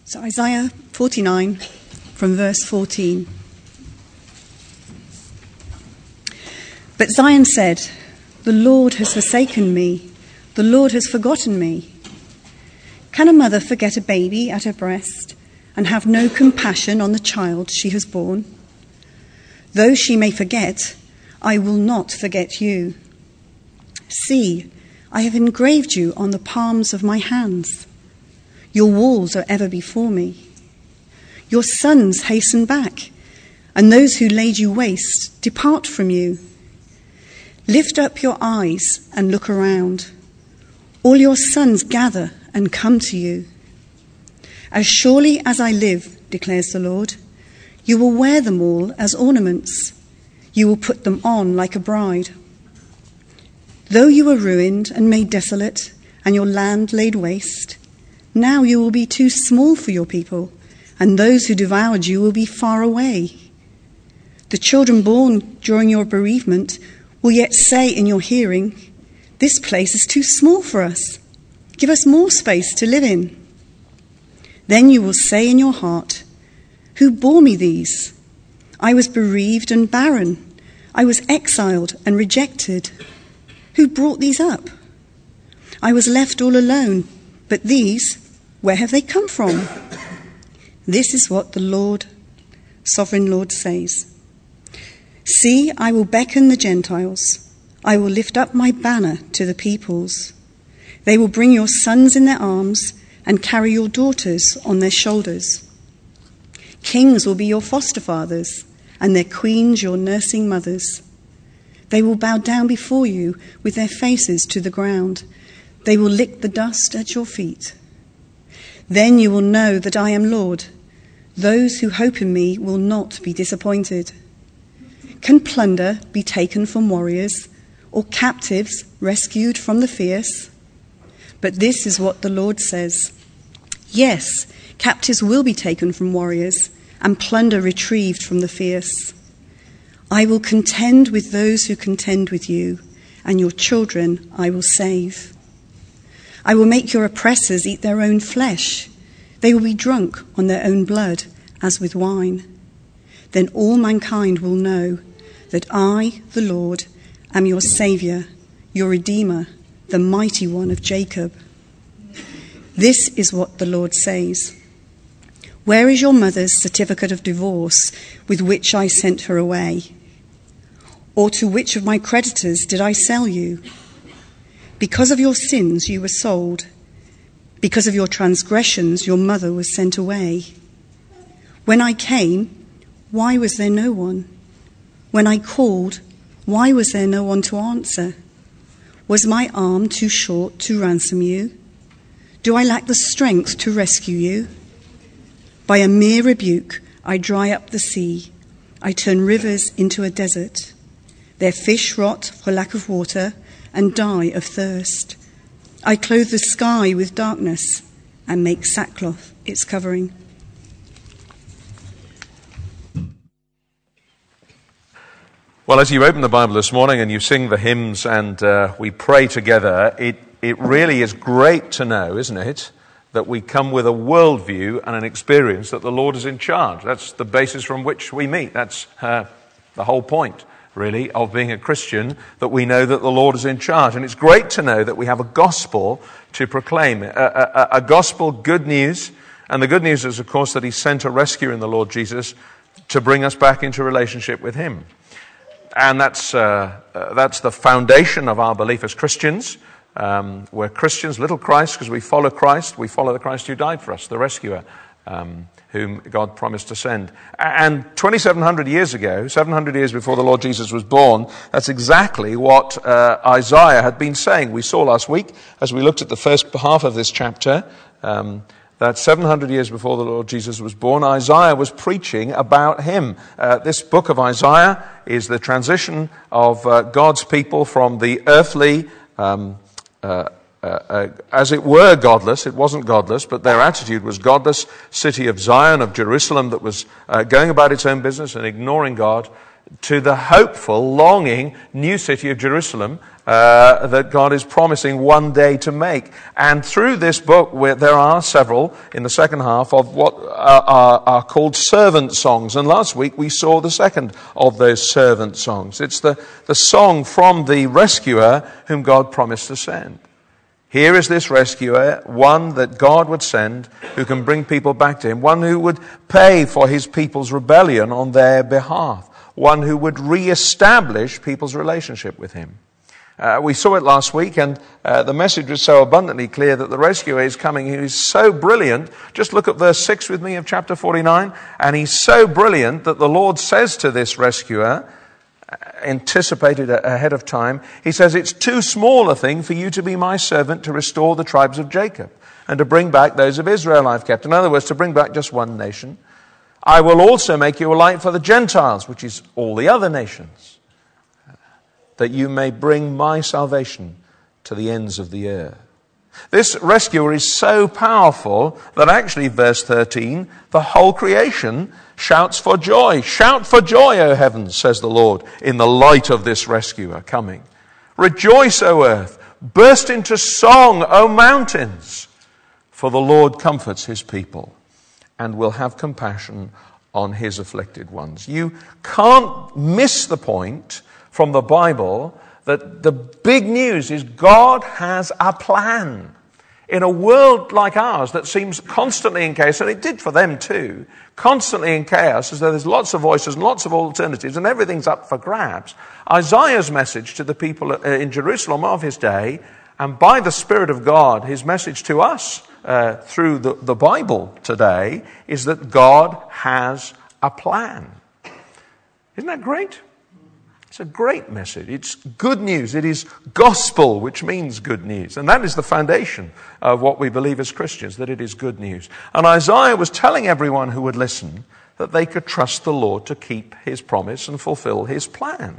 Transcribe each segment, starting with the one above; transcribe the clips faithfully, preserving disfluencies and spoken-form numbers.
So Isaiah forty-nine from verse fourteen. But Zion said, "The Lord has forsaken me. The Lord has forgotten me." Can a mother forget a baby at her breast and have no compassion on the child she has borne? Though she may forget, I will not forget you. See, I have engraved you on the palms of my hands. Your walls are ever before me. Your sons hasten back, and those who laid you waste depart from you. Lift up your eyes and look around. All your sons gather and come to you. As surely as I live, declares the Lord, you will wear them all as ornaments. You will put them on like a bride. Though you were ruined and made desolate, and your land laid waste, now you will be too small for your people, and those who devoured you will be far away. The children born during your bereavement will yet say in your hearing, "This place is too small for us. Give us more space to live in." Then you will say in your heart, "Who bore me these? I was bereaved and barren. I was exiled and rejected. Who brought these up? I was left all alone, but these, where have they come from?" This is what the Lord, sovereign Lord, says. "See, I will beckon the Gentiles. I will lift up my banner to the peoples. They will bring your sons in their arms and carry your daughters on their shoulders. Kings will be your foster fathers, and their queens your nursing mothers. They will bow down before you with their faces to the ground. They will lick the dust at your feet. Then you will know that I am Lord. Those who hope in me will not be disappointed. Can plunder be taken from warriors, or captives rescued from the fierce? But this is what the Lord says. Yes, captives will be taken from warriors, and plunder retrieved from the fierce. I will contend with those who contend with you, and your children I will save. I will make your oppressors eat their own flesh. They will be drunk on their own blood, as with wine. Then all mankind will know that I, the Lord, am your Saviour, your Redeemer, the mighty one of Jacob. This is what the Lord says. Where is your mother's certificate of divorce with which I sent her away? Or to which of my creditors did I sell you? Because of your sins you were sold. Because of your transgressions your mother was sent away. When I came, why was there no one? When I called, why was there no one to answer? Was my arm too short to ransom you? Do I lack the strength to rescue you? By a mere rebuke, I dry up the sea. I turn rivers into a desert. Their fish rot for lack of water and die of thirst. I clothe the sky with darkness and make sackcloth its covering. Well, as you open the Bible this morning and you sing the hymns and uh, we pray together, it, it really is great to know, isn't it, that we come with a worldview and an experience that the Lord is in charge. That's the basis from which we meet. That's uh, the whole point, really, of being a Christian, that we know that the Lord is in charge. And it's great to know that we have a gospel to proclaim, a, a, a gospel good news. And the good news is, of course, that he sent a rescuer in the Lord Jesus to bring us back into relationship with him. And that's uh, uh, that's the foundation of our belief as Christians. Um, we're Christians, little Christ, because we follow Christ. We follow the Christ who died for us, the rescuer, um, whom God promised to send. And twenty-seven hundred years ago, seven hundred years before the Lord Jesus was born, that's exactly what uh, Isaiah had been saying. We saw last week, as we looked at the first half of this chapter, um, that seven hundred years before the Lord Jesus was born, Isaiah was preaching about him. Uh, this book of Isaiah is the transition of uh, God's people from the earthly, um, uh, uh, uh, as it were, godless. It wasn't godless, but their attitude was godless, city of Zion, of Jerusalem, that was uh, going about its own business and ignoring God, to the hopeful, longing new city of Jerusalem uh, that God is promising one day to make. And through this book, where there are several in the second half of what are, are, are called servant songs. And last week we saw the second of those servant songs. It's the, the song from the rescuer whom God promised to send. Here is this rescuer, one that God would send, who can bring people back to him, one who would pay for his people's rebellion on their behalf, one who would re-establish people's relationship with him. Uh, we saw it last week, and uh, the message was so abundantly clear that the rescuer is coming. He is so brilliant. Just look at verse six with me of chapter forty-nine. And he's so brilliant that the Lord says to this rescuer, anticipated ahead of time, he says, it's too small a thing for you to be my servant to restore the tribes of Jacob and to bring back those of Israel I've kept. In other words, to bring back just one nation. I will also make you a light for the Gentiles, which is all the other nations, that you may bring my salvation to the ends of the earth. This rescuer is so powerful that actually, verse thirteen, the whole creation shouts for joy. Shout for joy, O heavens, says the Lord, in the light of this rescuer coming. Rejoice, O earth. Burst into song, O mountains. For the Lord comforts his people and will have compassion on his afflicted ones. You can't miss the point from the Bible that the big news is God has a plan. In a world like ours that seems constantly in chaos, and it did for them too, constantly in chaos, as though there's lots of voices and lots of alternatives and everything's up for grabs, Isaiah's message to the people in Jerusalem of his day, and by the Spirit of God, his message to us uh, through the, the Bible today, is that God has a plan. Isn't that great? It's a great message. It's good news. It is gospel, which means good news. And that is the foundation of what we believe as Christians, that it is good news. And Isaiah was telling everyone who would listen that they could trust the Lord to keep his promise and fulfill his plan.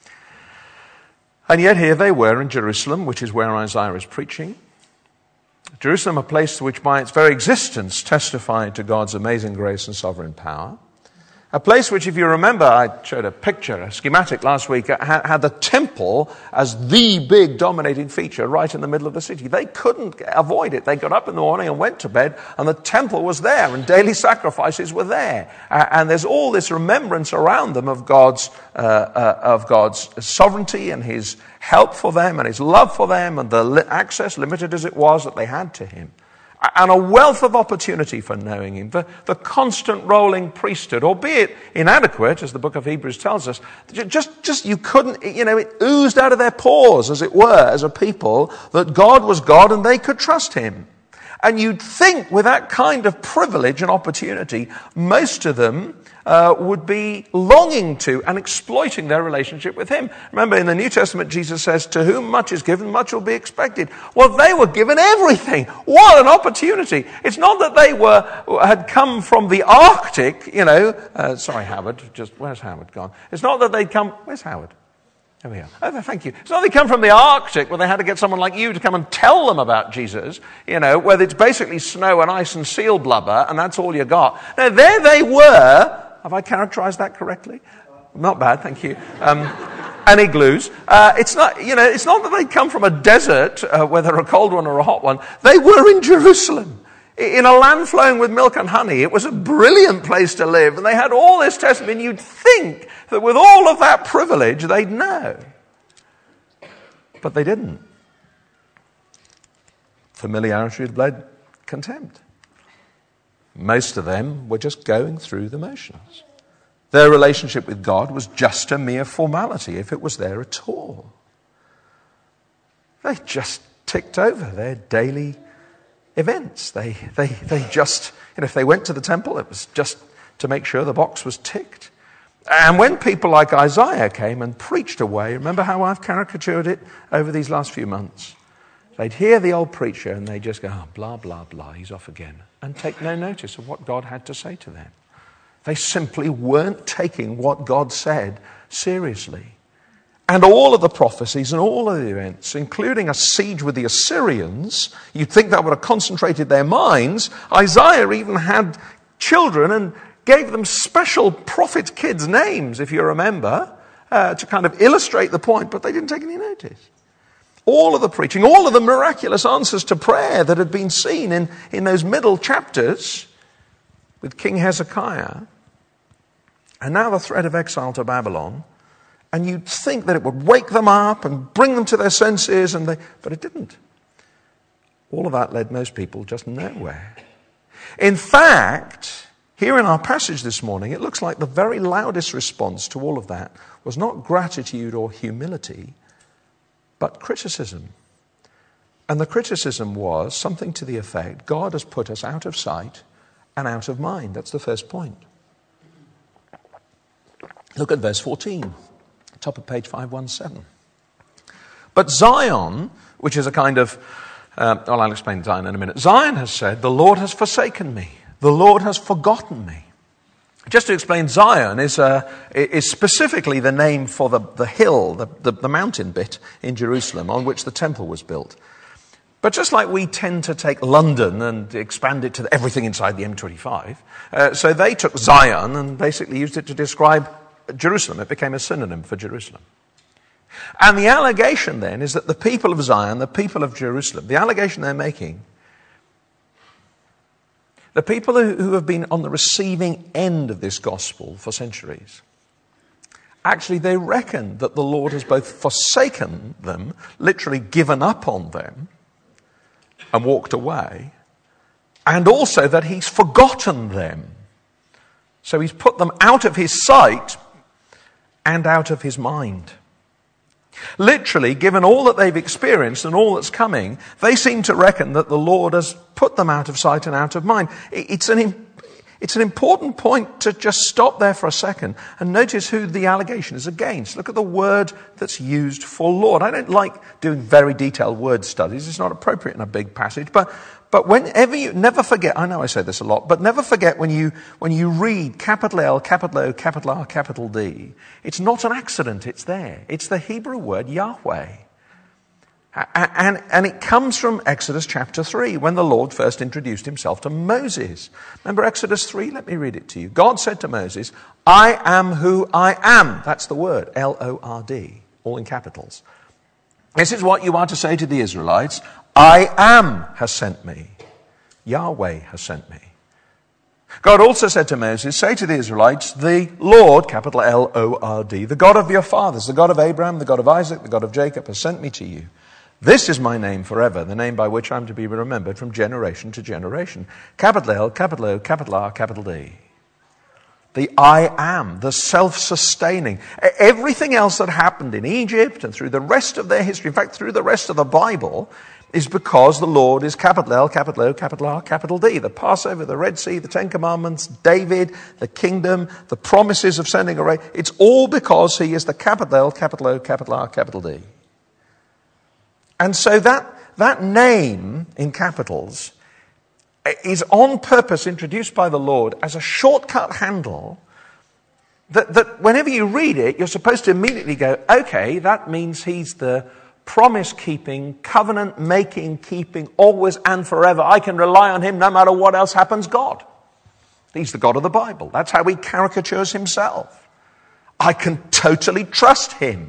And yet here they were in Jerusalem, which is where Isaiah is preaching. Jerusalem, a place which by its very existence testified to God's amazing grace and sovereign power. A place which, if you remember, I showed a picture, a schematic last week, had the temple as the big dominating feature right in the middle of the city. They couldn't avoid it. They got up in the morning and went to bed, and the temple was there, and daily sacrifices were there. And there's all this remembrance around them of God's uh, uh, of God's sovereignty and his help for them and his love for them and the li- access, limited as it was, that they had to him. And a wealth of opportunity for knowing him. The, the constant rolling priesthood, albeit inadequate, as the book of Hebrews tells us, just, just you couldn't, you know, it oozed out of their pores, as it were, as a people, that God was God and they could trust him. And you'd think with that kind of privilege and opportunity, most of them uh, would be longing to and exploiting their relationship with him. Remember, in the New Testament, Jesus says, to whom much is given, much will be expected. Well, they were given everything. What an opportunity. It's not that they were had come from the Arctic, you know. Uh, sorry, Howard. Just where's Howard gone? It's not that they'd come... Where's Howard? There we are. Oh, thank you. It's not they come from the Arctic where they had to get someone like you to come and tell them about Jesus, you know, where it's basically snow and ice and seal blubber and that's all you got. No, there they were. Have I characterized that correctly? Not bad, thank you. Um, and igloos. Uh, it's not, you know, it's not that they come from a desert, uh, whether a cold one or a hot one. They were in Jerusalem. In a land flowing with milk and honey. It was a brilliant place to live. And they had all this testimony. You'd think that with all of that privilege, they'd know. But they didn't. Familiarity had bled contempt. Most of them were just going through the motions. Their relationship with God was just a mere formality, if it was there at all. They just ticked over their daily events. They, they, they just, you know, if they went to the temple, it was just to make sure the box was ticked. And when people like Isaiah came and preached away, remember how I've caricatured it over these last few months? They'd hear the old preacher and they'd just go, oh, blah, blah, blah, he's off again, and take no notice of what God had to say to them. They simply weren't taking what God said seriously. And all of the prophecies and all of the events, including a siege with the Assyrians, you'd think that would have concentrated their minds. Isaiah even had children and gave them special prophet kids' names, if you remember, uh, to kind of illustrate the point, but they didn't take any notice. All of the preaching, all of the miraculous answers to prayer that had been seen in, in those middle chapters with King Hezekiah, and now the threat of exile to Babylon, and you'd think that it would wake them up and bring them to their senses, and they, but it didn't. All of that led most people just nowhere. In fact, here in our passage this morning, it looks like the very loudest response to all of that was not gratitude or humility, but criticism. And the criticism was something to the effect, God has put us out of sight and out of mind. That's the first point. Look at verse fourteen, top of page five seventeen. But Zion, which is a kind of, uh, well, I'll explain Zion in a minute. Zion has said, the Lord has forsaken me. The Lord has forgotten me. Just to explain, Zion is, uh, is specifically the name for the, the hill, the, the, the mountain bit in Jerusalem on which the temple was built. But just like we tend to take London and expand it to everything inside the M twenty-five, uh, so they took Zion and basically used it to describe Jerusalem. It became a synonym for Jerusalem. And the allegation then is that the people of Zion, the people of Jerusalem, the allegation they're making, the people who have been on the receiving end of this gospel for centuries, actually they reckon that the Lord has both forsaken them, literally given up on them, and walked away, and also that he's forgotten them. So he's put them out of his sight and out of his mind. Literally, given all that they've experienced and all that's coming, they seem to reckon that the Lord has put them out of sight and out of mind. It's an, it's an important point to just stop there for a second and notice who the allegation is against. Look at the word that's used for Lord. I don't like doing very detailed word studies. It's not appropriate in a big passage, but But whenever you, never forget, I know I say this a lot, but never forget when you, when you read capital L, capital O, capital R, capital D, it's not an accident, it's there. It's the Hebrew word Yahweh. And, and it comes from Exodus chapter three, when the Lord first introduced himself to Moses. Remember Exodus three? Let me read it to you. God said to Moses, I am who I am. That's the word, L O R D, all in capitals. This is what you are to say to the Israelites. I am has sent me. Yahweh has sent me. God also said to Moses, say to the Israelites, the Lord, capital L O R D, the God of your fathers, the God of Abraham, the God of Isaac, the God of Jacob, has sent me to you. This is my name forever, the name by which I am to be remembered from generation to generation. Capital L, capital O, capital R, capital D. The I am, the self-sustaining. Everything else that happened in Egypt and through the rest of their history, in fact, through the rest of the Bible, is because the Lord is capital L, capital O, capital R, capital D. The Passover, the Red Sea, the Ten Commandments, David, the kingdom, the promises of sending a race. It's all because he is the capital L, capital O, capital R, capital D. And so that, that name in capitals is on purpose introduced by the Lord as a shortcut handle that, that whenever you read it, you're supposed to immediately go, okay, that means he's the promise-keeping, covenant-making, keeping, always and forever. I can rely on him no matter what else happens, God. He's the God of the Bible. That's how he caricatures himself. I can totally trust him.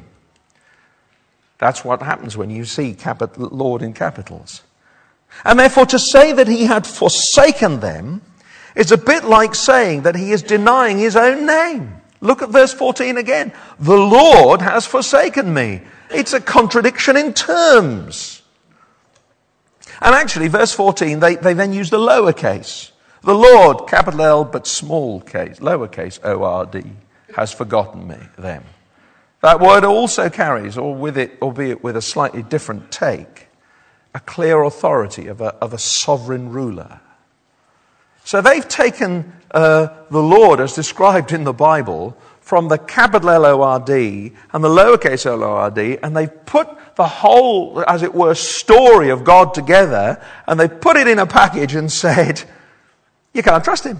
That's what happens when you see capital, Lord in capitals. And therefore to say that he had forsaken them is a bit like saying that he is denying his own name. Look at verse fourteen again. The Lord has forsaken me. It's a contradiction in terms. And actually, verse fourteen, they, they then use the lowercase. The Lord, capital L, but small case, lowercase O R D, has forgotten me, them. That word also carries, or with it, albeit with a slightly different take, a clear authority of a, of a sovereign ruler. So they've taken uh, the Lord as described in the Bible from the capital L O R D and the lowercase L O R D, and they've put the whole, as it were, story of God together, and they put it in a package and said, you can't trust him.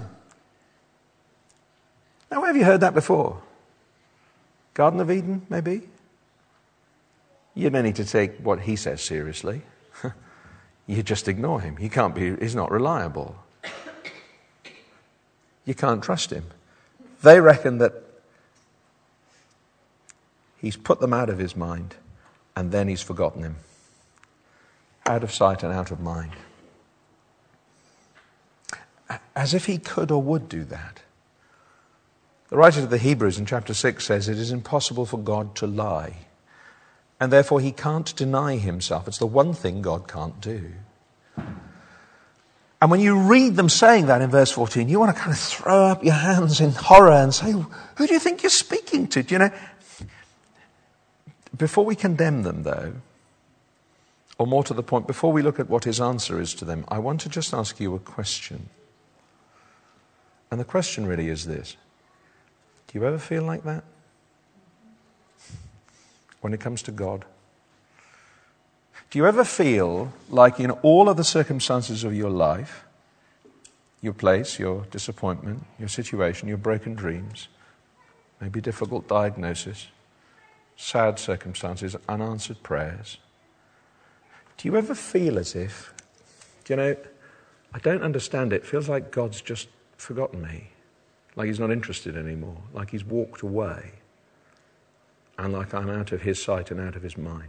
Now, where have you heard that before? Garden of Eden, maybe? You don't need to take what he says seriously. You just ignore him. He can't be, he's not reliable. you can't trust him. They reckon that he's put them out of his mind and then he's forgotten him. Out of sight and out of mind. As if he could or would do that. The writer to the Hebrews in chapter six says it is impossible for God to lie. And therefore he can't deny himself. It's the one thing God can't do. And when you read them saying that in verse fourteen, you want to kind of throw up your hands in horror and say, who do you think you're speaking to? Do you know? Before we condemn them, though, or more to the point, before we look at what his answer is to them, I want to just ask you a question. And the question really is this. Do you ever feel like that? When it comes to God? Do you ever feel like in all of the circumstances of your life, your place, your disappointment, your situation, your broken dreams, maybe difficult diagnosis, sad circumstances, unanswered prayers, do you ever feel as if, do you know, I don't understand it, it feels like God's just forgotten me, like he's not interested anymore, like he's walked away, and like I'm out of his sight and out of his mind?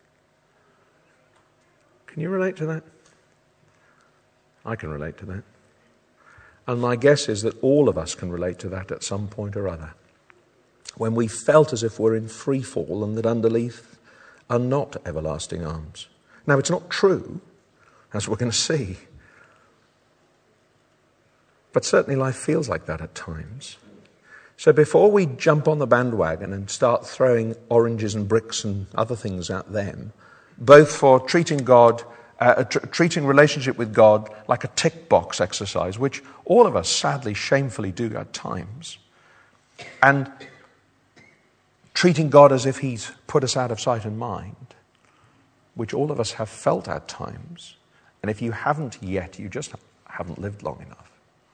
Can you relate to that? I can relate to that. And my guess is that all of us can relate to that at some point or other. When we felt as if we're in free fall and that underneath are not everlasting arms. Now, it's not true, as we're going to see. But certainly life feels like that at times. So before we jump on the bandwagon and start throwing oranges and bricks and other things at them, both for treating God, uh, tr- treating relationship with God like a tick box exercise, which all of us sadly, shamefully do at times, and treating God as if he's put us out of sight and mind, which all of us have felt at times, and if you haven't yet, you just haven't lived long enough.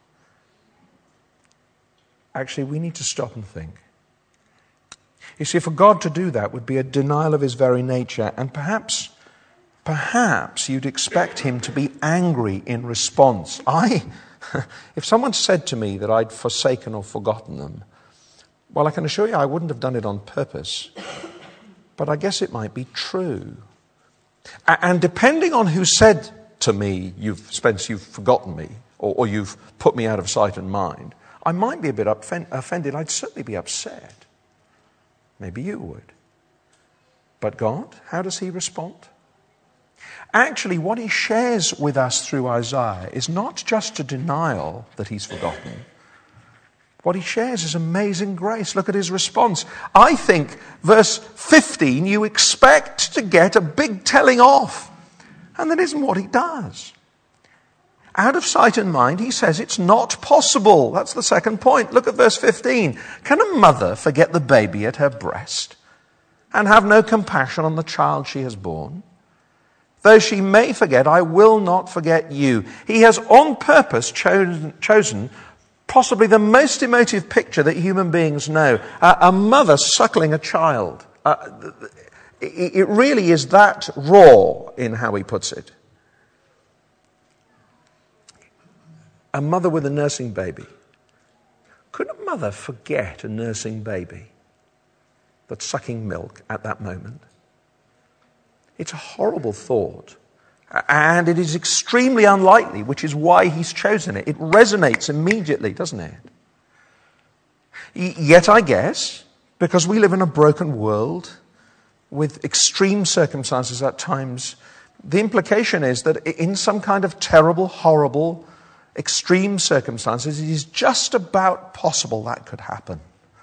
Actually, we need to stop and think. You see, for God to do that would be a denial of his very nature, and perhaps, perhaps you'd expect him to be angry in response. I, if someone said to me that I'd forsaken or forgotten them, well, I can assure you I wouldn't have done it on purpose, but I guess it might be true. And depending on who said to me, you've, Spence, you've forgotten me, or, or you've put me out of sight and mind, I might be a bit offended. I'd certainly be upset. Maybe you would. But God, how does he respond? Actually, what he shares with us through Isaiah is not just a denial that he's forgotten. What he shares is amazing grace. Look at his response. I think, verse fifteen, you expect to get a big telling off. And that isn't what he does. Out of sight and mind, he says it's not possible. That's the second point. Look at verse fifteen. Can a mother forget the baby at her breast and have no compassion on the child she has borne? Though she may forget, I will not forget you. He has on purpose chosen, chosen possibly the most emotive picture that human beings know. Uh, a mother suckling a child. Uh, it, it really is that raw in how he puts it. A mother with a nursing baby. Could a mother forget a nursing baby that's sucking milk at that moment? It's a horrible thought. And it is extremely unlikely, which is why he's chosen it. It resonates immediately, doesn't it? Yet I guess, because we live in a broken world with extreme circumstances at times, the implication is that in some kind of terrible, horrible, extreme circumstances, it is just about possible that could happen.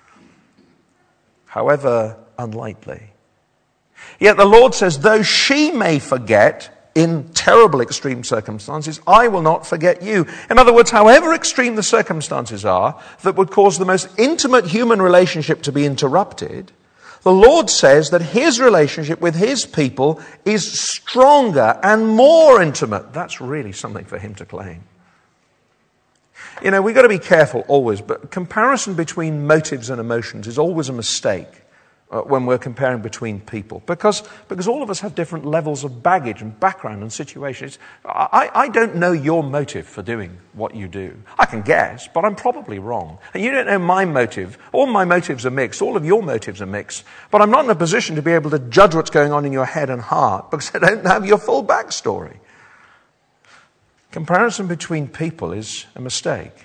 However unlikely. Yet the Lord says, though she may forget in terrible extreme circumstances, I will not forget you. In other words, however extreme the circumstances are that would cause the most intimate human relationship to be interrupted, the Lord says that his relationship with his people is stronger and more intimate. That's really something for him to claim. You know, we've got to be careful always, but comparison between motives and emotions is always a mistake. uh, when we're comparing between people. Because, because all of us have different levels of baggage and background and situations. I, I don't know your motive for doing what you do. I can guess, but I'm probably wrong. And you don't know my motive. All my motives are mixed. All of your motives are mixed. But I'm not in a position to be able to judge what's going on in your head and heart because I don't have your full backstory. Comparison between people is a mistake.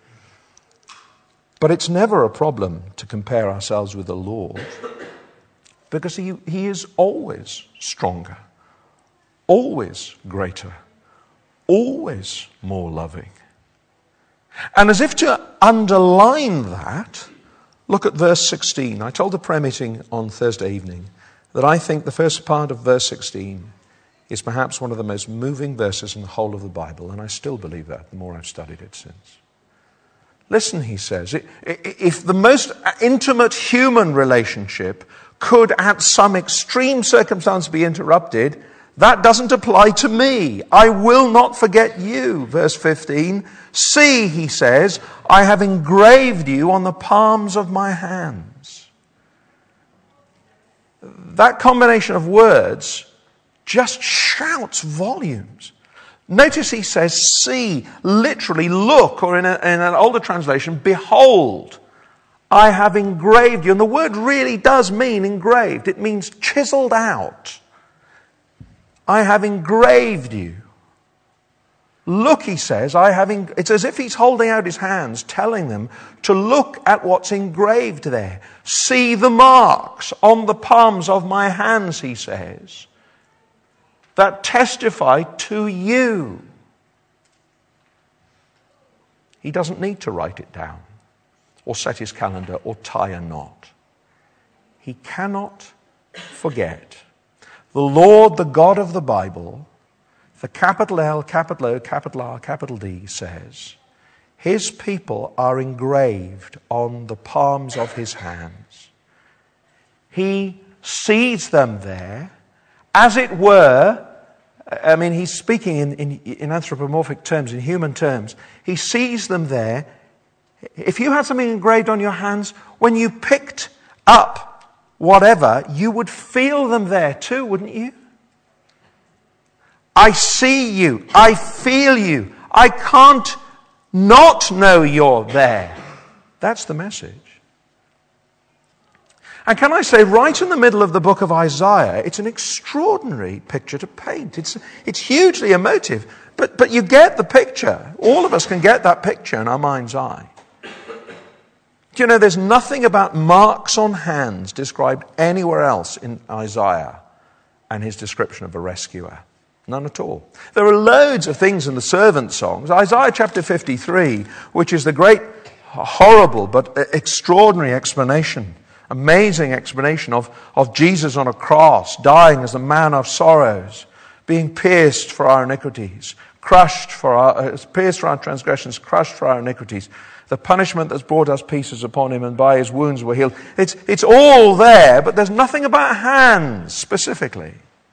But it's never a problem to compare ourselves with the Lord because he, he is always stronger, always greater, always more loving. And as if to underline that, look at verse sixteen. I told the prayer meeting on Thursday evening that I think the first part of verse sixteen is perhaps one of the most moving verses in the whole of the Bible, and I still believe that the more I've studied it since. Listen, he says, if the most intimate human relationship could at some extreme circumstance be interrupted, that doesn't apply to me. I will not forget you. Verse fifteen, see, he says, I have engraved you on the palms of my hands. That combination of words just shouts volumes. Notice he says, see, literally look, or in, a, in an older translation, behold, I have engraved you. And the word really does mean engraved. It means chiseled out. I have engraved you. Look, he says, I have. En- it's as if he's holding out his hands, telling them to look at what's engraved there. See the marks on the palms of my hands, he says, that testify to you. He doesn't need to write it down or set his calendar or tie a knot. He cannot forget. The Lord, the God of the Bible, the capital L, capital O, capital R, capital D says, his people are engraved on the palms of his hands. He sees them there, as it were. I mean, he's speaking in, in, in anthropomorphic terms, in human terms. He sees them there. If you had something engraved on your hands, when you picked up whatever, you would feel them there too, wouldn't you? I see you. I feel you. I can't not know you're there. That's the message. And can I say, right in the middle of the book of Isaiah, it's an extraordinary picture to paint. It's, it's hugely emotive. But, but you get the picture. All of us can get that picture in our mind's eye. Do you know, there's nothing about marks on hands described anywhere else in Isaiah and his description of a rescuer. None at all. There are loads of things in the servant songs. Isaiah chapter fifty-three, which is the great, horrible, but extraordinary explanation, amazing explanation of, of Jesus on a cross, dying as a man of sorrows, being pierced for our iniquities, crushed for our, uh, pierced for our transgressions, crushed for our iniquities. The punishment that's brought us peace is upon him, and by his wounds we're healed. It's, it's all there, but there's nothing about hands specifically.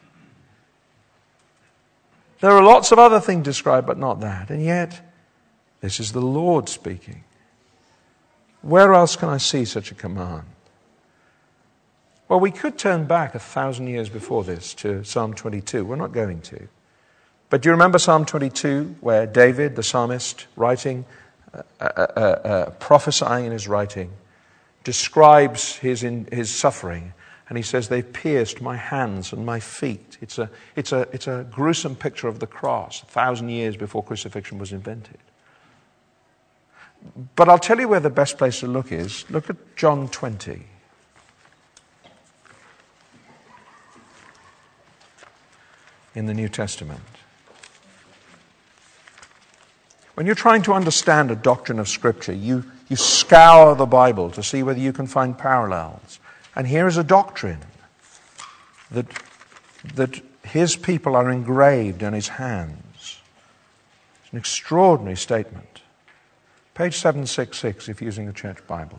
There are lots of other things described, but not that. And yet, this is the Lord speaking. Where else can I see such a command? Well, we could turn back a thousand years before this to Psalm twenty-two. We're not going to. But do you remember Psalm twenty-two, where David, the psalmist, writing, uh, uh, uh, uh, prophesying in his writing, describes his, in, his suffering. And he says, they've pierced my hands and my feet. It's a, it's a, it's a gruesome picture of the cross, a thousand years before crucifixion was invented. But I'll tell you where the best place to look is. Look at John twenty. In the New Testament. When you're trying to understand a doctrine of Scripture, you, you scour the Bible to see whether you can find parallels. And here is a doctrine that, that his people are engraved on his hands. It's an extraordinary statement. Page seven sixty-six, if you're using the Church Bible.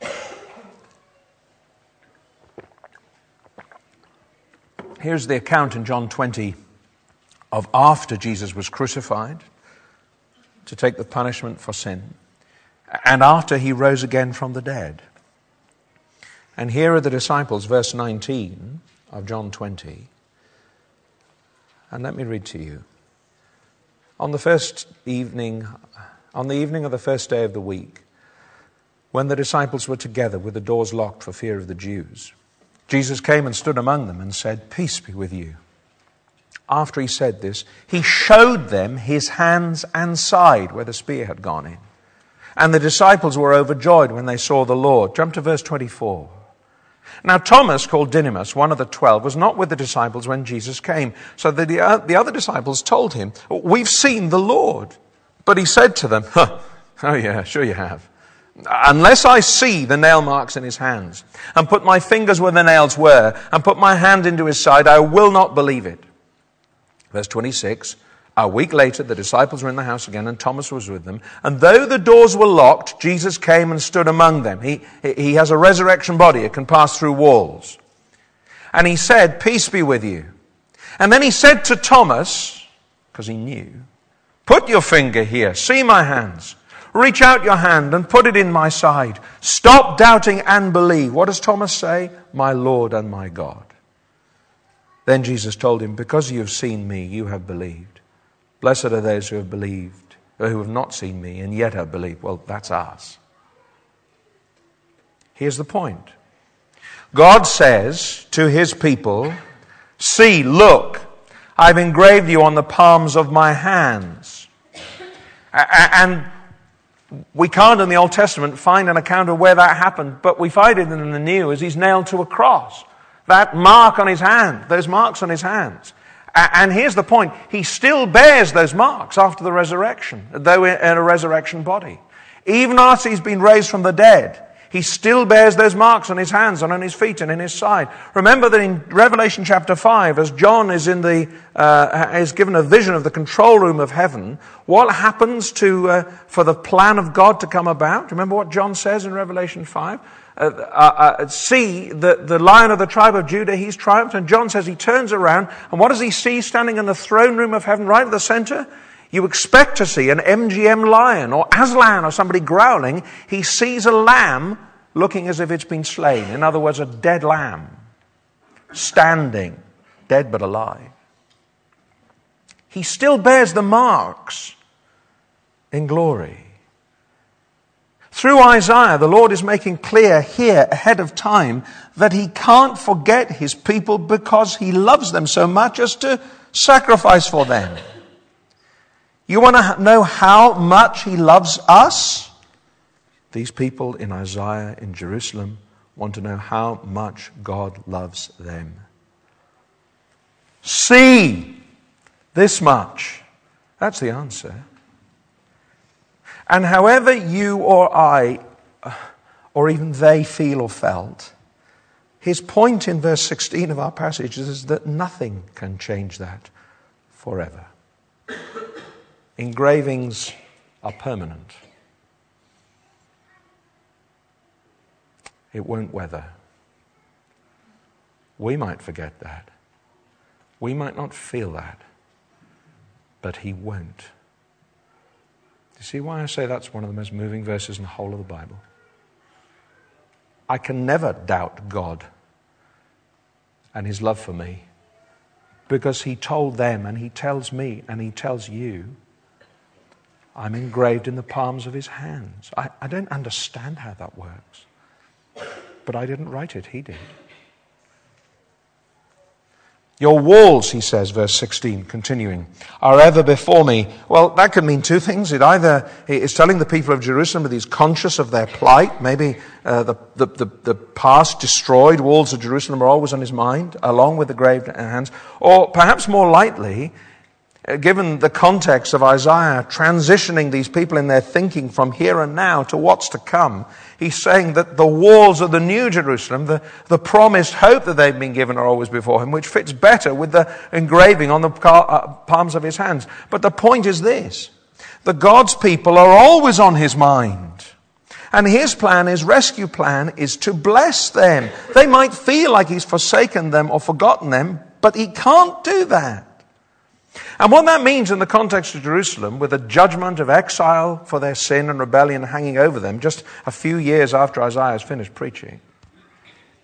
Here's the account in John twenty of after Jesus was crucified to take the punishment for sin, and after he rose again from the dead. And here are the disciples, verse nineteen of John twenty. And let me read to you. On the first evening, on the evening of the first day of the week, when the disciples were together with the doors locked for fear of the Jews, Jesus came and stood among them and said, "Peace be with you." After he said this, he showed them his hands and side where the spear had gone in. And the disciples were overjoyed when they saw the Lord. Jump to verse twenty-four. Now Thomas, called Didymus, one of the twelve, was not with the disciples when Jesus came. So the, the, uh, the other disciples told him, "We've seen the Lord." But he said to them, huh, "Oh yeah, sure you have. Unless I see the nail marks in his hands, and put my fingers where the nails were, and put my hand into his side, I will not believe it." Verse twenty-six, a week later, the disciples were in the house again, and Thomas was with them. And though the doors were locked, Jesus came and stood among them. He, he has a resurrection body. It can pass through walls. And he said, "Peace be with you." And then he said to Thomas, because he knew, "Put your finger here. See my hands. Reach out your hand and put it in my side. Stop doubting and believe." What does Thomas say? "My Lord and my God." Then Jesus told him, "Because you have seen me, you have believed. Blessed are those who have believed, or who have not seen me and yet have believed." Well, that's us. Here's the point. God says to his people, "See, look, I've engraved you on the palms of my hands." And we can't in the Old Testament find an account of where that happened, but we find it in the New as he's nailed to a cross. That mark on his hand, those marks on his hands. And here's the point. He still bears those marks after the resurrection, though in a resurrection body. Even after he's been raised from the dead, he still bears those marks on his hands and on his feet and in his side. Remember that in Revelation chapter five, as John is in the uh, is given a vision of the control room of heaven, what happens to uh, for the plan of God to come about? Remember what John says in Revelation five? Uh, uh, uh, see the, the Lion of the tribe of Judah, he's triumphed. And John says he turns around, and what does he see standing in the throne room of heaven right at the center? You expect to see an M G M lion or Aslan or somebody growling. He sees a lamb looking as if it's been slain. In other words, a dead lamb standing, dead but alive. He still bears the marks in glory. Through Isaiah, the Lord is making clear here ahead of time that he can't forget his people because he loves them so much as to sacrifice for them. You want to know how much he loves us? These people in Isaiah, in Jerusalem, want to know how much God loves them. See this much. That's the answer. And however you or I, or even they feel or felt, his point in verse sixteen of our passage is that nothing can change that forever. Engravings are permanent. It won't weather. We might forget that. We might not feel that. But he won't. You see why I say that's one of the most moving verses in the whole of the Bible? I can never doubt God and his love for me because he told them and he tells me and he tells you, I'm engraved in the palms of his hands. I, I don't understand how that works. But I didn't write it, he did. Your walls, he says, verse sixteen, continuing, are ever before me. Well, that could mean two things. It either is telling the people of Jerusalem that he's conscious of their plight. Maybe uh, the, the, the, the past destroyed walls of Jerusalem are always on his mind, along with the graved hands. Or perhaps more lightly, uh, given the context of Isaiah transitioning these people in their thinking from here and now to what's to come, he's saying that the walls of the new Jerusalem, the, the promised hope that they've been given, are always before him, which fits better with the engraving on the palms of his hands. But the point is this: the God's people are always on his mind. And his plan, his rescue plan, is to bless them. They might feel like he's forsaken them or forgotten them, but he can't do that. And what that means in the context of Jerusalem, with the judgment of exile for their sin and rebellion hanging over them just a few years after Isaiah has finished preaching,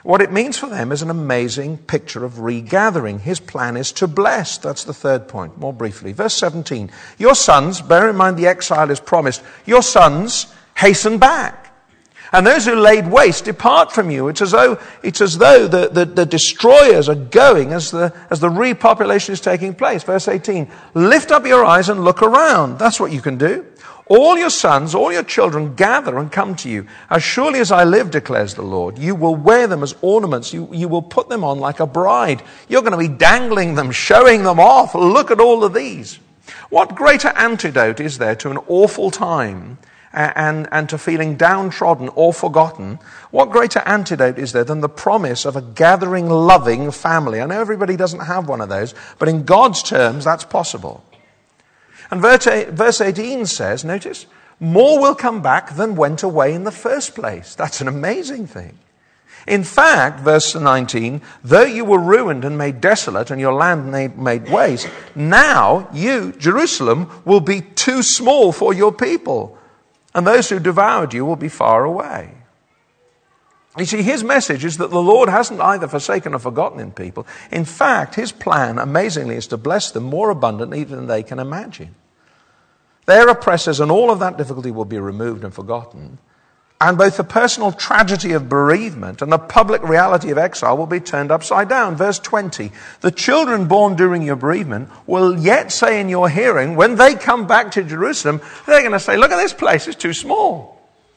What it means for them is an amazing picture of regathering. His plan is to bless. That's the third point, more briefly. Verse seventeen. Your sons, bear in mind the exile is promised, your sons hasten back. And those who laid waste depart from you. It's as though, it's as though the, the, the destroyers are going as the, as the repopulation is taking place. Verse eighteen. Lift up your eyes and look around. That's what you can do. All your sons, all your children gather and come to you. As surely as I live, declares the Lord, you will wear them as ornaments. You, you will put them on like a bride. You're going to be dangling them, showing them off. Look at all of these. What greater antidote is there to an awful time and, and, and to feeling downtrodden or forgotten? What greater antidote is there than the promise of a gathering, loving family? I know everybody doesn't have one of those, but in God's terms, that's possible. And verse eighteen says, notice, more will come back than went away in the first place. That's an amazing thing. In fact, verse nineteen, though you were ruined and made desolate and your land made, made waste, now you, Jerusalem, will be too small for your people, and those who devoured you will be far away. You see, his message is that the Lord hasn't either forsaken or forgotten in people. In fact, his plan, amazingly, is to bless them more abundantly than they can imagine. Their oppressors and all of that difficulty will be removed and forgotten. And both the personal tragedy of bereavement and the public reality of exile will be turned upside down. Verse twenty, the children born during your bereavement will yet say in your hearing, when they come back to Jerusalem, they're going to say, look at this place, it's too small.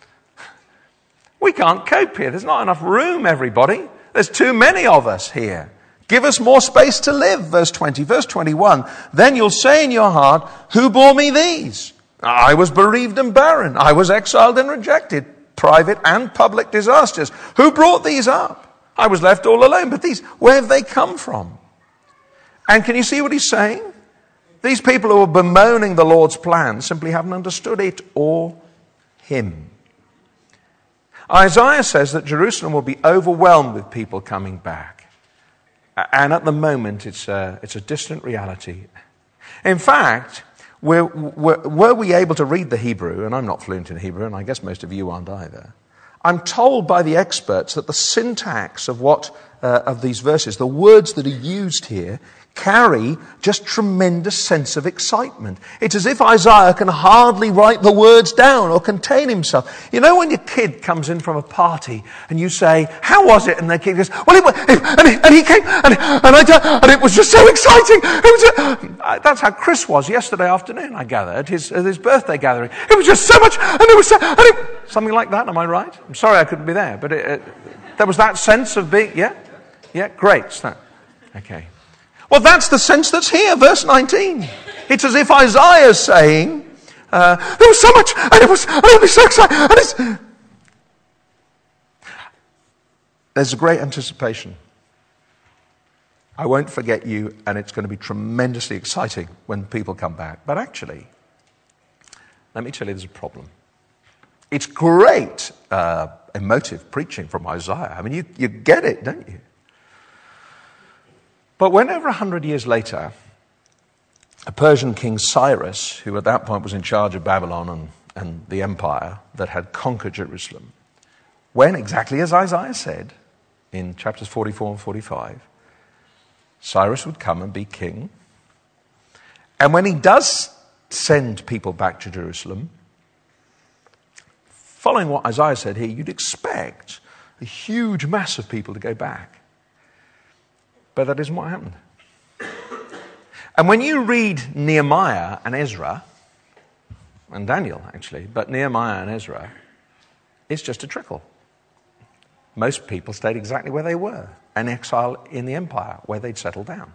We can't cope here. There's not enough room, everybody. There's too many of us here. Give us more space to live, verse twenty. Verse twenty-one, then you'll say in your heart, who bore me these? I was bereaved and barren. I was exiled and rejected. Private and public disasters. Who brought these up? I was left all alone. But these, where have they come from? And can you see what he's saying? These people who are bemoaning the Lord's plan simply haven't understood it or him. Isaiah says that Jerusalem will be overwhelmed with people coming back. And at the moment, it's a, it's a distant reality. In fact, we're, we're, were we able to read the Hebrew, and I'm not fluent in Hebrew, and I guess most of you aren't either, I'm told by the experts that the syntax of what uh, of these verses, the words that are used here, carry just tremendous sense of excitement. It's as if Isaiah can hardly write the words down or contain himself. You know when your kid comes in from a party and you say, how was it? And the kid goes, well, it was, and, he, and he came, and, and, I, and it was just so exciting. It was, uh, that's how Chris was yesterday afternoon, I gather, at his, at his birthday gathering. It was just so much, and it was so, and it, something like that, am I right? I'm sorry I couldn't be there, but it, it, there was that sense of being, yeah? Yeah, great. So, okay. Well, that's the sense that's here, verse nineteen. It's as if Isaiah is saying, uh, there was so much, and it was, and it was so exciting. And it's... There's a great anticipation. I won't forget you, and it's going to be tremendously exciting when people come back. But actually, let me tell you, there's a problem. It's great uh, emotive preaching from Isaiah. I mean, you, you get it, don't you? But when over a hundred years later, a Persian king, Cyrus, who at that point was in charge of Babylon and, and the empire that had conquered Jerusalem, when, exactly as Isaiah said in chapters forty-four and forty-five, Cyrus would come and be king. And when he does send people back to Jerusalem, following what Isaiah said here, you'd expect a huge mass of people to go back. But that isn't what happened. And when you read Nehemiah and Ezra, and Daniel actually, but Nehemiah and Ezra, it's just a trickle. Most people stayed exactly where they were, in exile in the empire, where they'd settled down.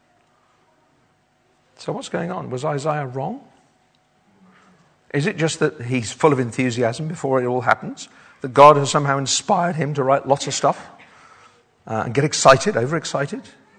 So what's going on? Was Isaiah wrong? Is it just that he's full of enthusiasm before it all happens? That God has somehow inspired him to write lots of stuff? Uh, and get excited, overexcited?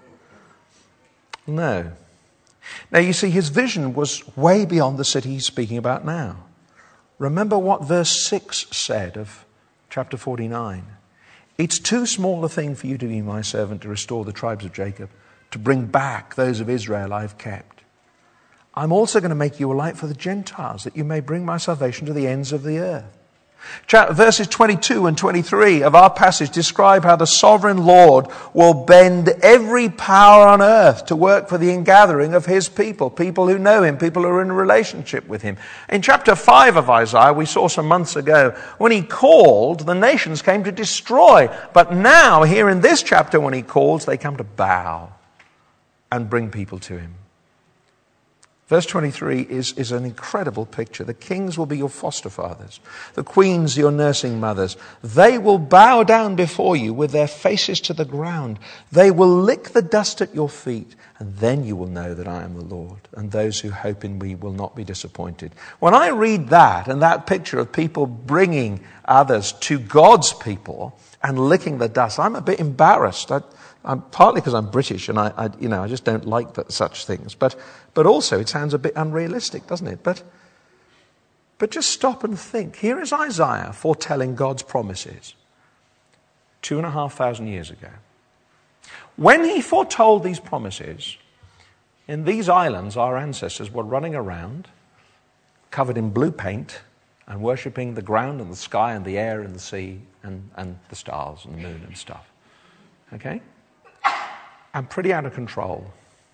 No. Now you see, his vision was way beyond the city he's speaking about now. Remember what verse six said of chapter forty-nine. It's too small a thing for you to be my servant to restore the tribes of Jacob, to bring back those of Israel I've kept. I'm also going to make you a light for the Gentiles, that you may bring my salvation to the ends of the earth. Verses twenty-two and twenty-three of our passage describe how the sovereign Lord will bend every power on earth to work for the ingathering of his people, people who know him, people who are in a relationship with him. In chapter five of Isaiah, we saw some months ago, when he called, the nations came to destroy. But now, here in this chapter, when he calls, they come to bow and bring people to him. Verse twenty-three is, is an incredible picture. The kings will be your foster fathers, the queens your nursing mothers. They will bow down before you with their faces to the ground. They will lick the dust at your feet, and then you will know that I am the Lord, and those who hope in me will not be disappointed. When I read that and that picture of people bringing others to God's people and licking the dust, I'm a bit embarrassed. I, I'm, partly because I'm British and I, I, you know, I just don't like that, such things. But, but also it sounds a bit unrealistic, doesn't it? But, but just stop and think. Here is Isaiah foretelling God's promises two and a half thousand years ago. When he foretold these promises, in these islands our ancestors were running around covered in blue paint and worshipping the ground and the sky and the air and the sea and, and the stars and the moon and stuff. Okay? And pretty out of control.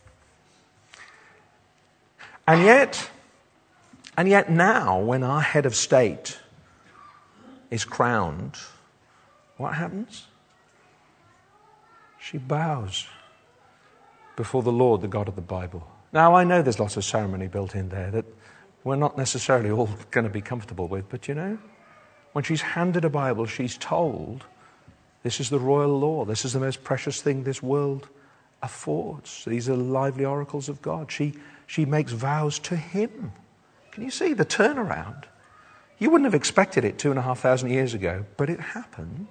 And yet, and yet now, when our head of state is crowned, what happens? She bows before the Lord, the God of the Bible. Now, I know there's lots of ceremony built in there that we're not necessarily all going to be comfortable with, but you know, when she's handed a Bible, she's told, this is the royal law. This is the most precious thing this world affords. These are lively oracles of God. She, she makes vows to him. Can you see the turnaround? You wouldn't have expected it two and a half thousand years ago, but it happened.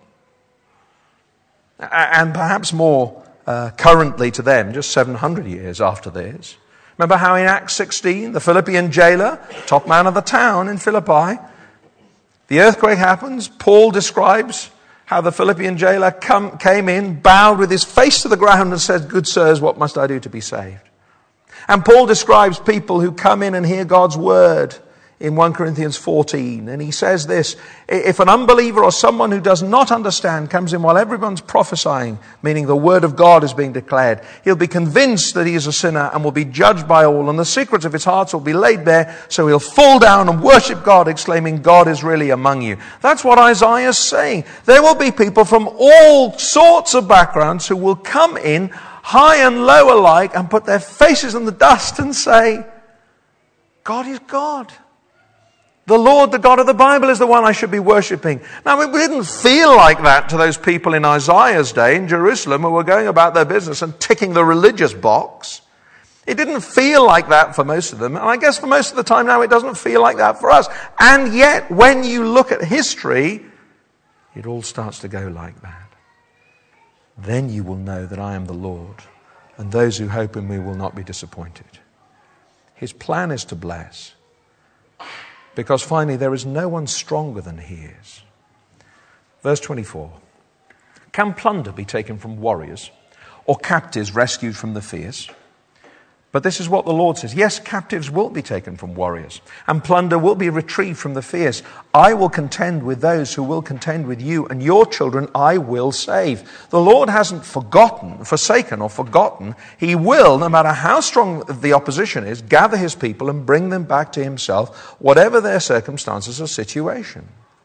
And perhaps more uh, currently to them, just seven hundred years after this. Remember how in Acts sixteen, the Philippian jailer, top man of the town in Philippi, the earthquake happens. Paul describes how the Philippian jailer come, came in, bowed with his face to the ground and said, good sirs, what must I do to be saved? And Paul describes people who come in and hear God's word in First Corinthians fourteen. And he says this, if an unbeliever or someone who does not understand comes in while everyone's prophesying, meaning the word of God is being declared, he'll be convinced that he is a sinner and will be judged by all, and the secrets of his heart will be laid bare, so he'll fall down and worship God, exclaiming, God is really among you. That's what Isaiah is saying. There will be people from all sorts of backgrounds who will come in, high and low alike, and put their faces in the dust and say, God is God. The Lord, the God of the Bible, is the one I should be worshipping. Now, it didn't feel like that to those people in Isaiah's day in Jerusalem who were going about their business and ticking the religious box. It didn't feel like that for most of them. And I guess for most of the time now, it doesn't feel like that for us. And yet, when you look at history, it all starts to go like that. Then you will know that I am the Lord, and those who hope in me will not be disappointed. His plan is to bless. Because finally, there is no one stronger than he is. Verse twenty-four. Can plunder be taken from warriors, or captives rescued from the fierce? But this is what the Lord says. Yes, captives will be taken from warriors, and plunder will be retrieved from the fierce. I will contend with those who will contend with you, and your children I will save. The Lord hasn't forgotten, forsaken or forgotten. He will, no matter how strong the opposition is, gather his people and bring them back to himself, whatever their circumstances or situation.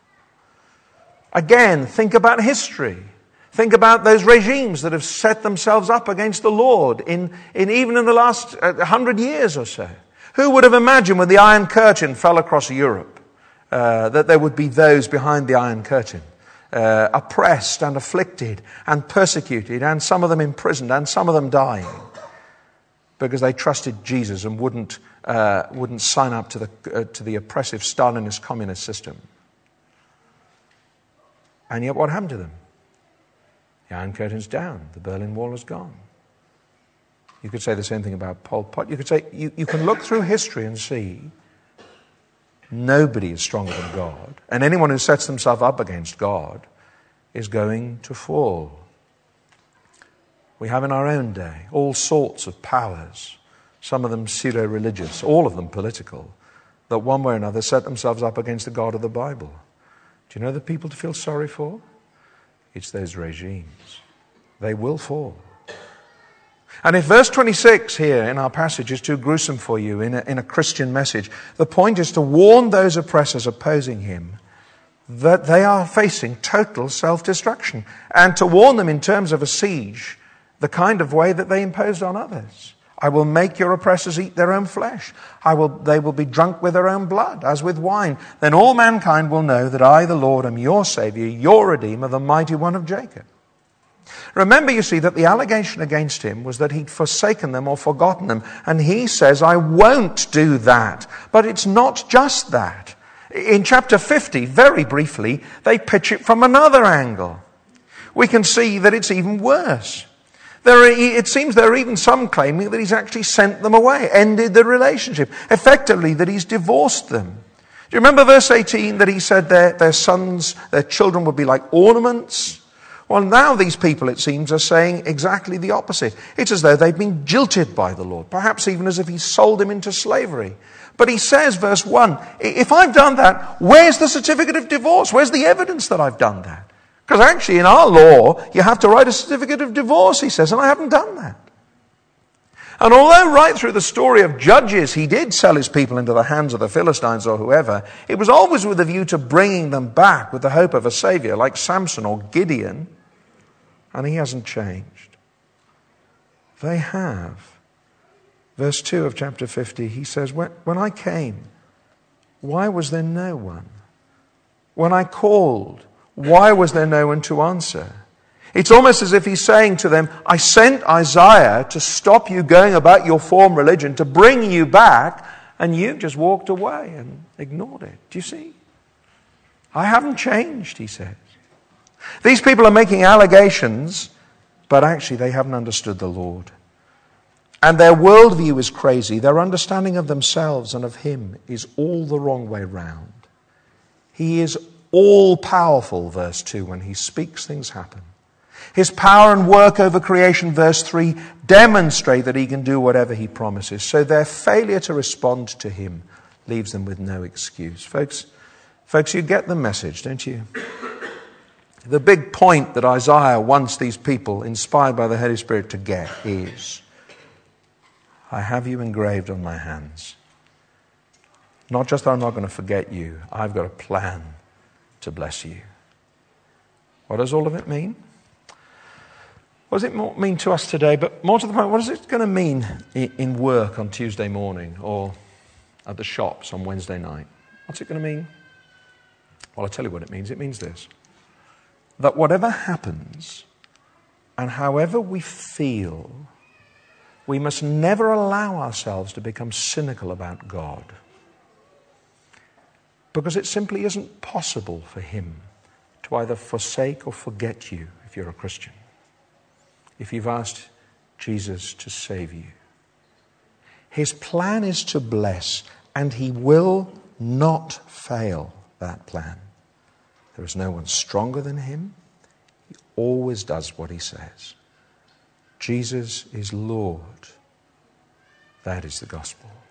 Again, think about history. Think about those regimes that have set themselves up against the Lord in, in even in the last uh, hundred years or so. Who would have imagined when the Iron Curtain fell across Europe uh, that there would be those behind the Iron Curtain, uh, oppressed and afflicted and persecuted, and some of them imprisoned and some of them dying because they trusted Jesus and wouldn't uh, wouldn't sign up to the uh, to the oppressive Stalinist communist system. And yet, what happened to them? The Iron Curtain's down. The Berlin Wall is gone. You could say the same thing about Pol Pot. You could say, you, you can look through history and see nobody is stronger than God. And anyone who sets themselves up against God is going to fall. We have in our own day all sorts of powers, some of them pseudo-religious, all of them political, that one way or another set themselves up against the God of the Bible. Do you know the people to feel sorry for? It's those regimes. They will fall. And if verse twenty-six here in our passage is too gruesome for you in a, in a Christian message, the point is to warn those oppressors opposing him that they are facing total self-destruction, and to warn them in terms of a siege, the kind of way that they imposed on others. I will make your oppressors eat their own flesh. I will, they will be drunk with their own blood, as with wine. Then all mankind will know that I, the Lord, am your Saviour, your Redeemer, the mighty one of Jacob. Remember, you see, that the allegation against him was that he'd forsaken them or forgotten them. And he says, I won't do that. But it's not just that. In chapter fifty, very briefly, they pitch it from another angle. We can see that it's even worse. There are, it seems there are even some claiming that he's actually sent them away, ended the relationship, effectively that he's divorced them. Do you remember verse eighteen that he said their, their sons, their children would be like ornaments? Well, now these people, it seems, are saying exactly the opposite. It's as though they've been jilted by the Lord, perhaps even as if he sold them into slavery. But he says, verse one, if I've done that, where's the certificate of divorce? Where's the evidence that I've done that? Because actually in our law, you have to write a certificate of divorce, he says, and I haven't done that. And although right through the story of Judges, he did sell his people into the hands of the Philistines or whoever, it was always with a view to bringing them back with the hope of a saviour, like Samson or Gideon. And he hasn't changed. They have. Verse two of chapter fifty, he says, when, when I came, why was there no one? When I called, why was there no one to answer? It's almost as if he's saying to them, I sent Isaiah to stop you going about your form religion, to bring you back, and you just walked away and ignored it. Do you see? I haven't changed, he says. These people are making allegations, but actually they haven't understood the Lord. And their worldview is crazy. Their understanding of themselves and of him is all the wrong way round. He is all-powerful, verse two, when he speaks, things happen. His power and work over creation, verse three, demonstrate that he can do whatever he promises. So their failure to respond to him leaves them with no excuse. Folks, folks, you get the message, don't you? The big point that Isaiah wants these people, inspired by the Holy Spirit, to get is, I have you engraved on my hands. Not just that I'm not going to forget you, I've got a plan to bless you. What does all of it mean? What does it mean to us today? But more to the point, what is it going to mean in work on Tuesday morning or at the shops on Wednesday night? What's it going to mean? Well, I'll tell you what it means. It means this. That whatever happens and however we feel, we must never allow ourselves to become cynical about God. Because it simply isn't possible for him to either forsake or forget you if you're a Christian. If you've asked Jesus to save you. His plan is to bless, and he will not fail that plan. There is no one stronger than him. He always does what he says. Jesus is Lord. That is the gospel.